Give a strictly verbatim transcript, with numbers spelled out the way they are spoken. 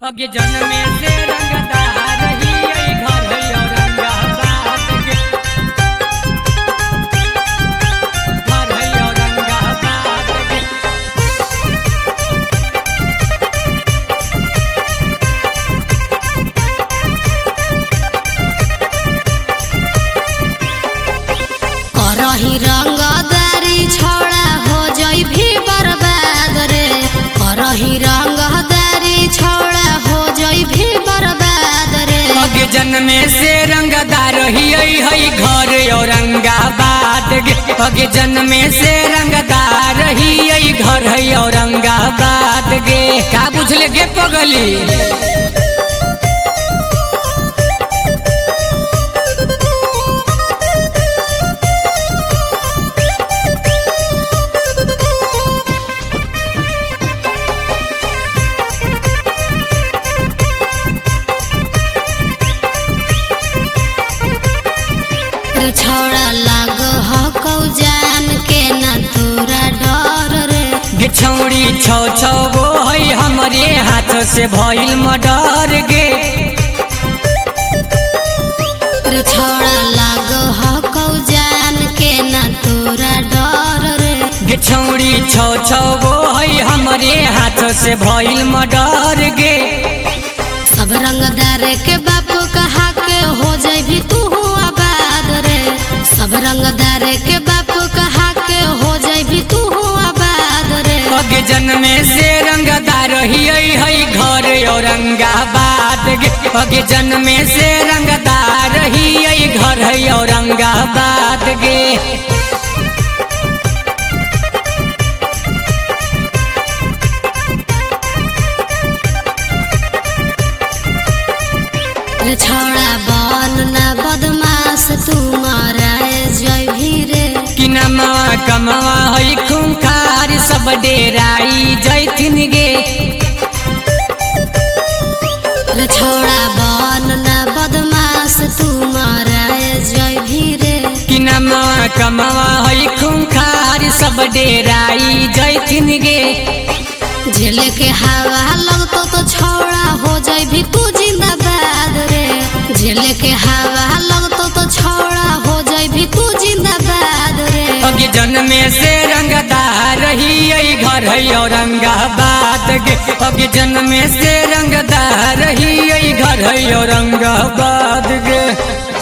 अगे जन्म से रंगदार ही यही घर है औरंगाबाद के घर है औरंगाबाद के करही रंगदारी छोड़ा हो जाई भी बर्बाद रे करही रंगदारी छोड़ा हो जाई भी बर्बाद रे अगे जन्म से रंगदार ही यही है घर औरंगाबाद के अगे जन्म से रंगदार ही यही घर है औरंगाबाद के का बुझले गे पगली छोड़ा लाग हो कौ जान के ना तोरा डर रे गे छौड़ी छौ छौ गो है हमरे हाथ से भइल मर्डर गे छोड़ा लाग हो कौ जान के ना तोरा डर रे गे छौड़ी छौ छौ गो है हमरे हाथ से भइल मर्डर गे सब रंगदार के बाप कहा के हो जाई भी तू आबाद रे सब रंगदार के बाप कहा के हो जाई भी तू आबाद रे अगे जन्म से रंगदार ही है घर औरंगाबाद गे अगे जन्म से रंगदार ही है घर है औरंगाबाद गे छोड़ा बन ना बदमाश तू माराए जय भी रे कि नमवा कमवा है खूंखार सब डेराई जैथिन गे छोड़ा बन ना बदमाश तू माराए जय भी रे कि नमवा कमवा है खूंखार सब डेराई जैथिन गे जेल के हवा लगतो तो छोड़ा हो जाई भी तू जिंदाबाद रे जेल के हवा लगतो तो छोड़ा हो जाई भी तू जिंदाबाद रे अगे जन्म से रंगदार ही यही घर है औरंगाबाद गे अगे जन्म से रंगदार ही यही घर है औरंगाबाद गे।